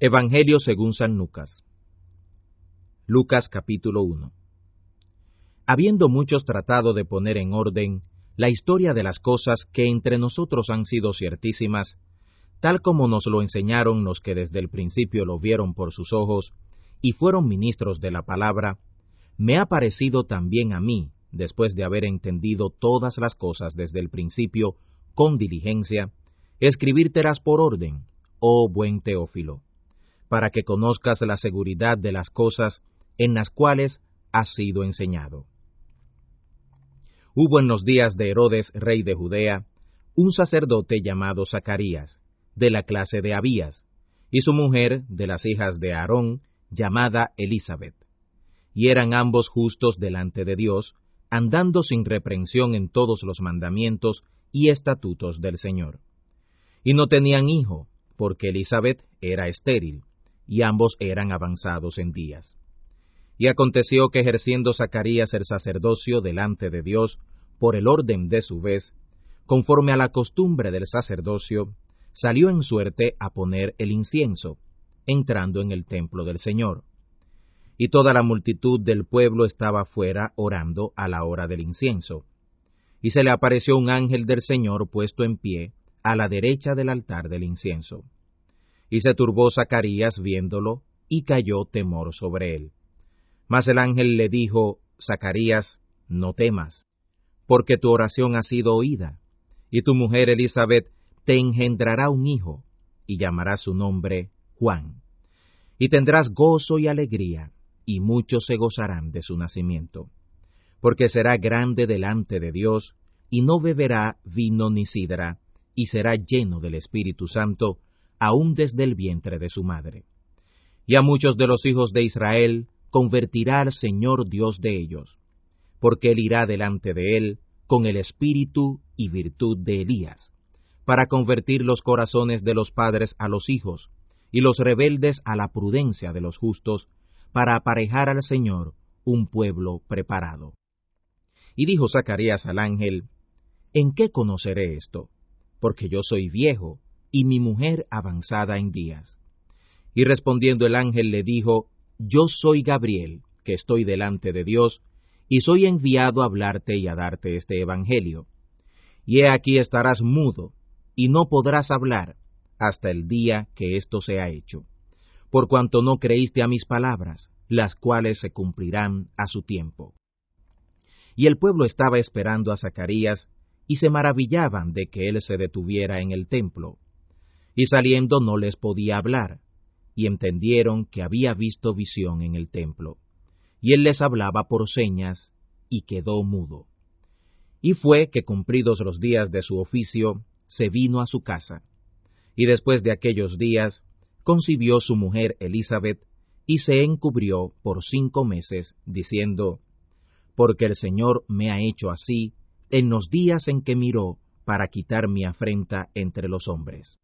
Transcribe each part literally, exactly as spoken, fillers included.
Evangelio según San Lucas. Lucas capítulo uno. Habiendo muchos tratado de poner en orden la historia de las cosas que entre nosotros han sido ciertísimas, tal como nos lo enseñaron los que desde el principio lo vieron por sus ojos y fueron ministros de la palabra, me ha parecido también a mí, después de haber entendido todas las cosas desde el principio con diligencia, escribírtelas por orden, oh buen Teófilo, para que conozcas la seguridad de las cosas en las cuales has sido enseñado. Hubo en los días de Herodes, rey de Judea, un sacerdote llamado Zacarías, de la clase de Abías, y su mujer, de las hijas de Aarón, llamada Elisabet. Y eran ambos justos delante de Dios, andando sin reprensión en todos los mandamientos y estatutos del Señor. Y no tenían hijo, porque Elisabet era estéril, y ambos eran avanzados en días. Y aconteció que ejerciendo Zacarías el sacerdocio delante de Dios, por el orden de su vez, conforme a la costumbre del sacerdocio, salió en suerte a poner el incienso, entrando en el templo del Señor. Y toda la multitud del pueblo estaba fuera orando a la hora del incienso. Y se le apareció un ángel del Señor puesto en pie, a la derecha del altar del incienso. Y se turbó Zacarías viéndolo, y cayó temor sobre él. Mas el ángel le dijo: Zacarías, no temas, porque tu oración ha sido oída, y tu mujer Elisabet te engendrará un hijo, y llamará su nombre Juan. Y tendrás gozo y alegría, y muchos se gozarán de su nacimiento, porque será grande delante de Dios, y no beberá vino ni sidra, y será lleno del Espíritu Santo, aun desde el vientre de su madre. Y a muchos de los hijos de Israel convertirá al Señor Dios de ellos, porque él irá delante de él con el espíritu y virtud de Elías, para convertir los corazones de los padres a los hijos, y los rebeldes a la prudencia de los justos, para aparejar al Señor un pueblo preparado. Y dijo Zacarías al ángel: ¿En qué conoceré esto? Porque yo soy viejo, y mi mujer avanzada en días. Y respondiendo el ángel le dijo: Yo soy Gabriel, que estoy delante de Dios, y soy enviado a hablarte y a darte este evangelio. Y he aquí estarás mudo, y no podrás hablar, hasta el día que esto sea hecho, por cuanto no creíste a mis palabras, las cuales se cumplirán a su tiempo. Y el pueblo estaba esperando a Zacarías, y se maravillaban de que él se detuviera en el templo. Y saliendo no les podía hablar, y entendieron que había visto visión en el templo. Y él les hablaba por señas, y quedó mudo. Y fue que cumplidos los días de su oficio, se vino a su casa. Y después de aquellos días, concibió su mujer Elisabet, y se encubrió por cinco meses, diciendo: Porque el Señor me ha hecho así, en los días en que miró, para quitar mi afrenta entre los hombres.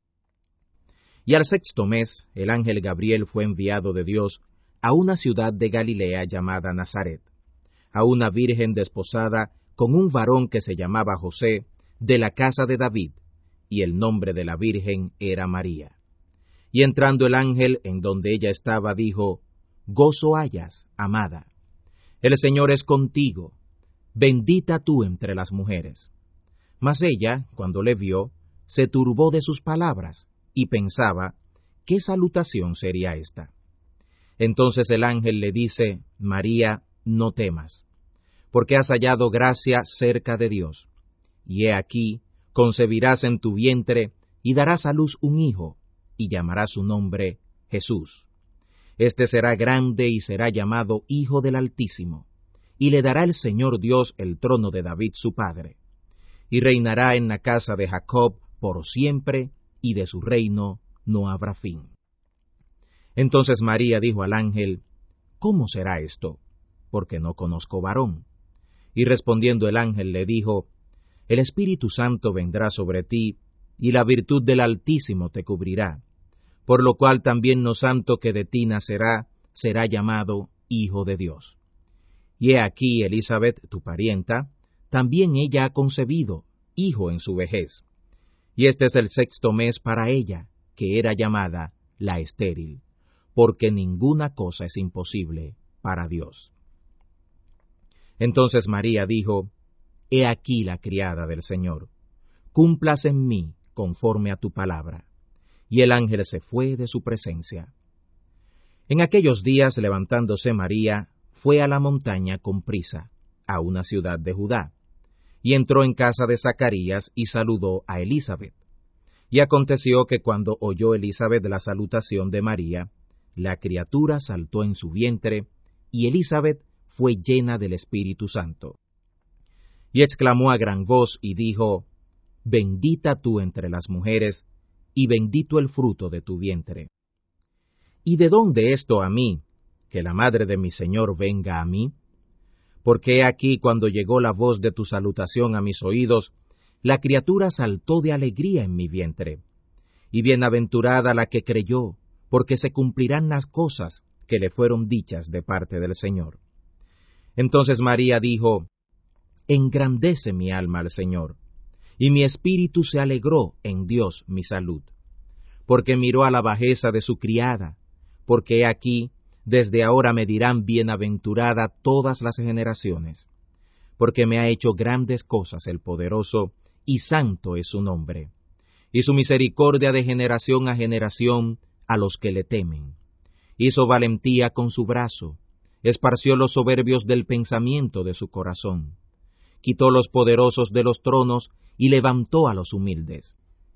Y al sexto mes, el ángel Gabriel fue enviado de Dios a una ciudad de Galilea llamada Nazaret, a una virgen desposada con un varón que se llamaba José, de la casa de David, y el nombre de la virgen era María. Y entrando el ángel en donde ella estaba, dijo: Gozo hayas, amada, el Señor es contigo, bendita tú entre las mujeres. Mas ella, cuando le vio, se turbó de sus palabras, y pensaba: ¿qué salutación sería esta? Entonces el ángel le dice: María, no temas, porque has hallado gracia cerca de Dios. Y he aquí, concebirás en tu vientre, y darás a luz un hijo, y llamarás su nombre Jesús. Este será grande y será llamado Hijo del Altísimo, y le dará el Señor Dios el trono de David su padre, y reinará en la casa de Jacob por siempre, y de su reino no habrá fin. Entonces María dijo al ángel: ¿Cómo será esto? Porque no conozco varón. Y respondiendo el ángel le dijo: El Espíritu Santo vendrá sobre ti, y la virtud del Altísimo te cubrirá, por lo cual también lo santo que de ti nacerá será llamado Hijo de Dios. Y he aquí Elisabet, tu parienta, también ella ha concebido hijo en su vejez. Y este es el sexto mes para ella, que era llamada la estéril, porque ninguna cosa es imposible para Dios. Entonces María dijo, He aquí la criada del Señor, cúmplase en mí conforme a tu palabra. Y el ángel se fue de su presencia. En aquellos días, levantándose María, fue a la montaña con prisa, a una ciudad de Judá, y entró en casa de Zacarías y saludó a Elisabet. Y aconteció que cuando oyó Elisabet la salutación de María, la criatura saltó en su vientre, y Elisabet fue llena del Espíritu Santo. Y exclamó a gran voz y dijo, Bendita tú entre las mujeres, y bendito el fruto de tu vientre. ¿Y de dónde esto a mí, que la madre de mi Señor venga a mí? Porque he aquí cuando llegó la voz de tu salutación a mis oídos, la criatura saltó de alegría en mi vientre. Y bienaventurada la que creyó, porque se cumplirán las cosas que le fueron dichas de parte del Señor. Entonces María dijo, Engrandece mi alma al Señor, y mi espíritu se alegró en Dios mi salud, porque miró a la bajeza de su criada, porque he aquí, desde ahora me dirán bienaventurada todas las generaciones, porque me ha hecho grandes cosas el poderoso, y santo es su nombre, y su misericordia de generación a generación a los que le temen. Hizo valentía con su brazo, esparció los soberbios del pensamiento de su corazón, quitó los poderosos de los tronos y levantó a los humildes.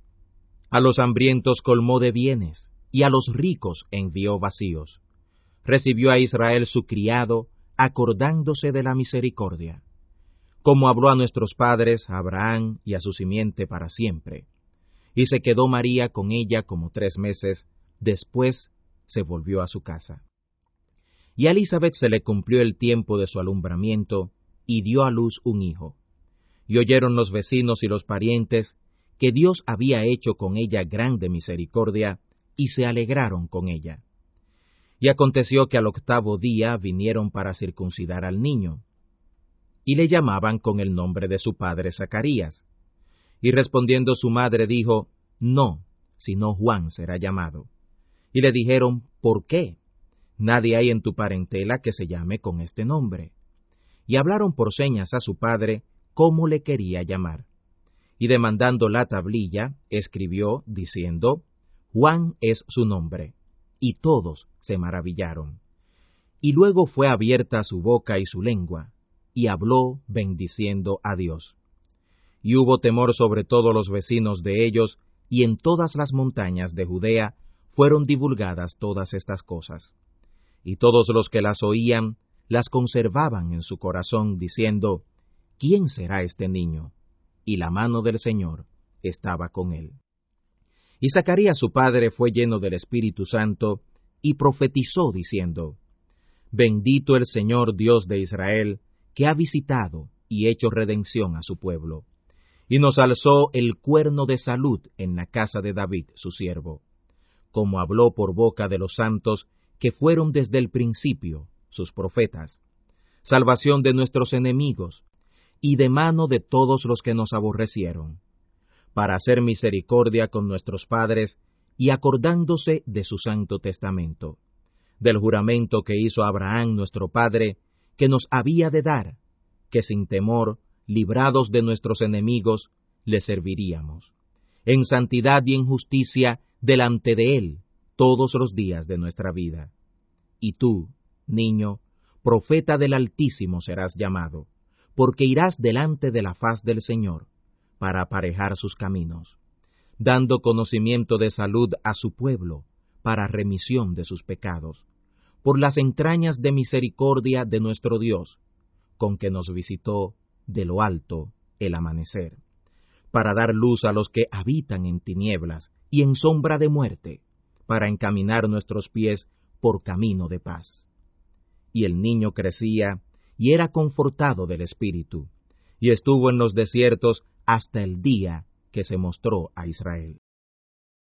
A los hambrientos colmó de bienes, y a los ricos envió vacíos. Recibió a Israel su criado, acordándose de la misericordia, como habló a nuestros padres, a Abraham y a su simiente para siempre. Y se quedó María con ella como tres meses, después se volvió a su casa. Y a Elisabet se le cumplió el tiempo de su alumbramiento, y dio a luz un hijo. Y oyeron los vecinos y los parientes que Dios había hecho con ella grande misericordia, y se alegraron con ella. Y aconteció que al octavo día vinieron para circuncidar al niño, y le llamaban con el nombre de su padre Zacarías. Y respondiendo su madre dijo, No, sino Juan será llamado. Y le dijeron, ¿por qué? Nadie hay en tu parentela que se llame con este nombre. Y hablaron por señas a su padre cómo le quería llamar. Y demandando la tablilla, escribió, diciendo, Juan es su nombre. Y todos se maravillaron. Y luego fue abierta su boca y su lengua, y habló bendiciendo a Dios. Y hubo temor sobre todos los vecinos de ellos, y en todas las montañas de Judea fueron divulgadas todas estas cosas. Y todos los que las oían, las conservaban en su corazón, diciendo, ¿quién será este niño? Y la mano del Señor estaba con él. Y Zacarías su padre fue lleno del Espíritu Santo, y profetizó diciendo, Bendito el Señor Dios de Israel, que ha visitado y hecho redención a su pueblo, y nos alzó el cuerno de salud en la casa de David su siervo, como habló por boca de los santos que fueron desde el principio sus profetas, salvación de nuestros enemigos, y de mano de todos los que nos aborrecieron, para hacer misericordia con nuestros padres, y acordándose de su santo testamento, del juramento que hizo Abraham nuestro padre, que nos había de dar, que sin temor, librados de nuestros enemigos, le serviríamos, en santidad y en justicia delante de él, todos los días de nuestra vida. Y tú, niño, profeta del Altísimo serás llamado, porque irás delante de la faz del Señor, para aparejar sus caminos, dando conocimiento de salud a su pueblo, para remisión de sus pecados, por las entrañas de misericordia de nuestro Dios, con que nos visitó de lo alto el amanecer, para dar luz a los que habitan en tinieblas y en sombra de muerte, para encaminar nuestros pies por camino de paz. Y el niño crecía, y era confortado del Espíritu, y estuvo en los desiertos hasta el día que se mostró a Israel.